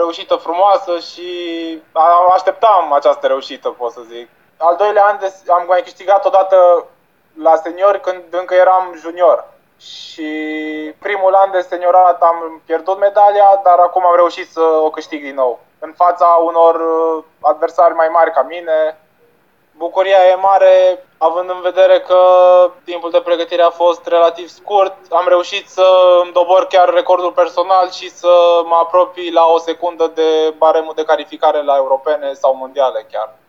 reușită frumoasă și așteptam această reușită, pot să zic. Al doilea an am mai câștigat odată la seniori când încă eram junior. Și primul an de seniorat am pierdut medalia, dar acum am reușit să o câștig din nou. În fața unor adversari mai mari ca mine. Bucuria e mare, având în vedere că timpul de pregătire a fost relativ scurt. Am reușit să îmi dobor chiar recordul personal și să mă apropii la o secundă de baremul de calificare la europene sau mondiale chiar.